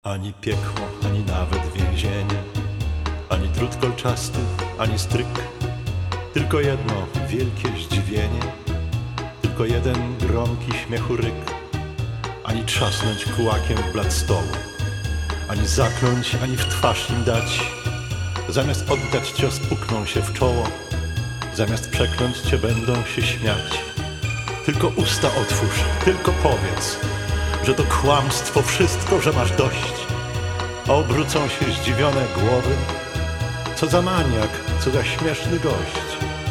Ani piekło, ani nawet więzienie, ani drut kolczasty, ani stryk. Tylko jedno wielkie zdziwienie, tylko jeden gromki śmiechu ryk. Ani trzasnąć kułakiem w blat stołu, ani zaknąć, ani w twarz im dać. Zamiast oddać cios pukną się w czoło, zamiast przekląć cię będą się śmiać. Tylko usta otwórz, tylko powiedz, że to kłamstwo wszystko, że masz dość. A obrócą się zdziwione głowy. Co za maniak, co za śmieszny gość.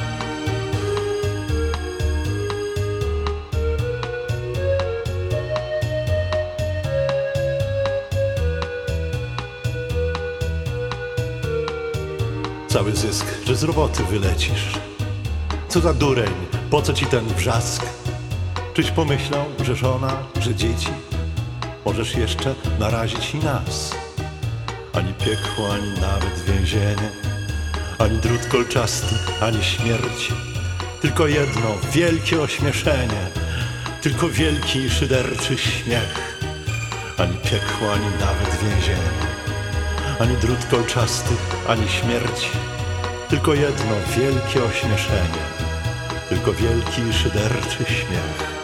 Cały zysk, że z roboty wylecisz. Co za dureń, po co ci ten wrzask? Czyś pomyślał, że żona, że dzieci? Możesz jeszcze narazić i nas. Ani piekło, ani nawet więzienie, ani drut kolczasty, ani śmierć. Tylko jedno wielkie ośmieszenie, tylko wielki szyderczy śmiech. Ani piekło, ani nawet więzienie, ani drut kolczasty, ani śmierć. Tylko jedno wielkie ośmieszenie, tylko wielki szyderczy śmiech.